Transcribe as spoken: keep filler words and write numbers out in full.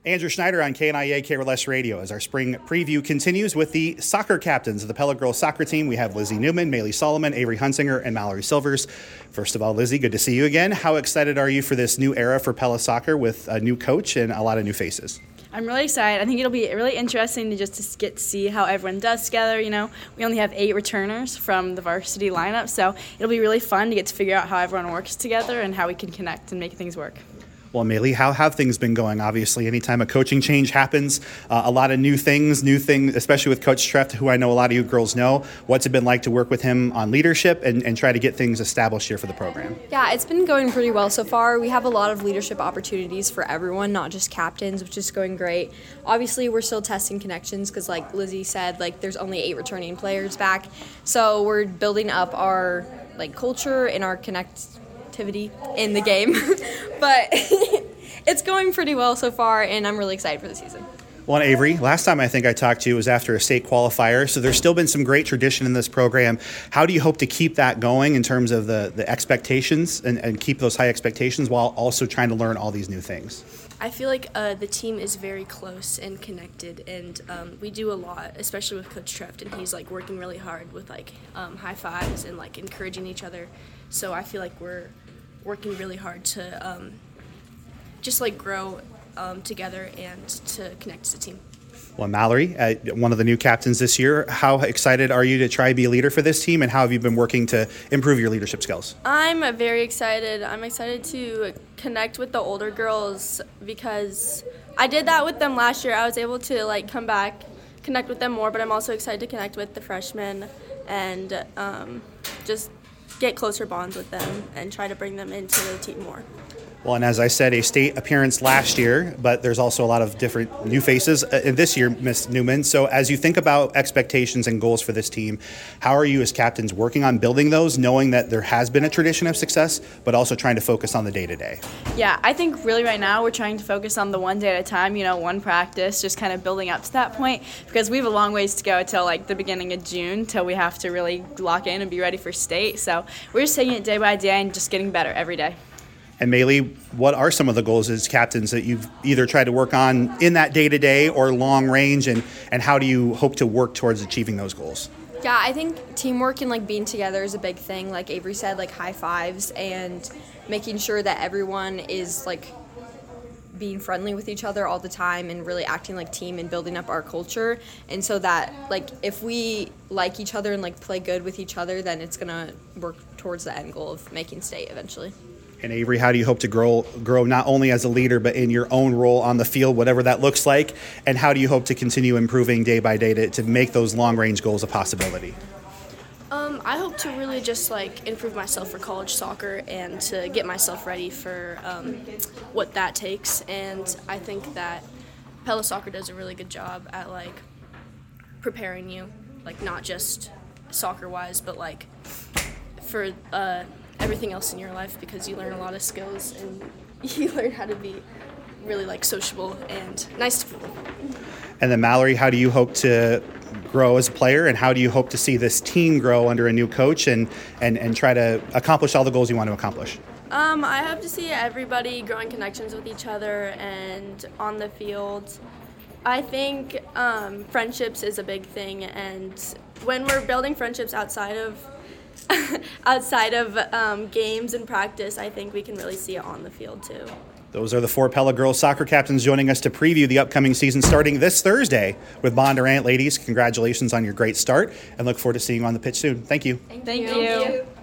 Andrew Schneider on K N I A K R L S Radio as our spring preview continues with the soccer captains of the Pella Girls soccer team. We have Lizzie Newman, Maylee Solomon, Avery Hunsinger, and Mallory Silvers. First of all, Lizzie, good to see you again. How excited are you for this new era for Pella soccer with a new coach and a lot of new faces? I'm really excited. I think it'll be really interesting to just to get to see how everyone does together. You know, we only have eight returners from the varsity lineup, so it'll be really fun to get to figure out how everyone works together and how we can connect and make things work. Well, Maylee, how have things been going? Obviously, anytime a coaching change happens, uh, a lot of new things, new things, especially with Coach Treft, who I know a lot of you girls know. What's it been like to work with him on leadership and, and try to get things established here for the program? Yeah, it's been going pretty well so far. We have a lot of leadership opportunities for everyone, not just captains, which is going great. Obviously, we're still testing connections because, like Lizzie said, like there's only eight returning players back. So we're building up our like culture and our connectivity in the game. But it's going pretty well so far, and I'm really excited for the season. Well, and Avery, last time I think I talked to you was after a state qualifier, so there's still been some great tradition in this program. How do you hope to keep that going in terms of the, the expectations and, and keep those high expectations while also trying to learn all these new things? I feel like uh, the team is very close and connected, and um, we do a lot, especially with Coach Treft, and he's like working really hard with like um, high fives and like encouraging each other. So I feel like we're working really hard to um, just like grow um, together and to connect as a team. Well, Mallory, uh, one of the new captains this year, how excited are you to try to be a leader for this team, and how have you been working to improve your leadership skills? I'm very excited. I'm excited to connect with the older girls because I did that with them last year. I was able to like come back, connect with them more, but I'm also excited to connect with the freshmen and um, just get closer bonds with them and try to bring them into the team more. Well, and as I said, a state appearance last year, but there's also a lot of different new faces uh, this year, Miss Newman. So as you think about expectations and goals for this team, how are you as captains working on building those, knowing that there has been a tradition of success, but also trying to focus on the day-to-day? Yeah, I think really right now we're trying to focus on the one day at a time, you know, one practice, just kind of building up to that point, because we have a long ways to go till like the beginning of June till we have to really lock in and be ready for state. So we're just taking it day by day and just getting better every day. And Maylee, what are some of the goals as captains that you've either tried to work on in that day-to-day or long range, and, and how do you hope to work towards achieving those goals? Yeah, I think teamwork and like being together is a big thing. Like Avery said, like high fives and making sure that everyone is like being friendly with each other all the time and really acting like team and building up our culture. And so that like if we like each other and like play good with each other, then it's gonna work towards the end goal of making state eventually. And Avery, how do you hope to grow grow not only as a leader, but in your own role on the field, whatever that looks like? And how do you hope to continue improving day by day to, to make those long-range goals a possibility? Um, I hope to really just like improve myself for college soccer and to get myself ready for um, what that takes. And I think that Pella Soccer does a really good job at like preparing you, like not just soccer-wise, but like for uh, everything else in your life, because you learn a lot of skills and you learn how to be really like sociable and nice to people. And then Mallory, how do you hope to grow as a player, and how do you hope to see this team grow under a new coach and, and, and try to accomplish all the goals you want to accomplish? Um, I hope to see everybody growing connections with each other and on the field. I think um, friendships is a big thing, and when we're building friendships outside of outside of um, games and practice, I think we can really see it on the field too. Those are the four Pella girls soccer captains joining us to preview the upcoming season starting this Thursday with Bondurant. Ladies, congratulations on your great start, and look forward to seeing you on the pitch soon. Thank you. Thank you. Thank you.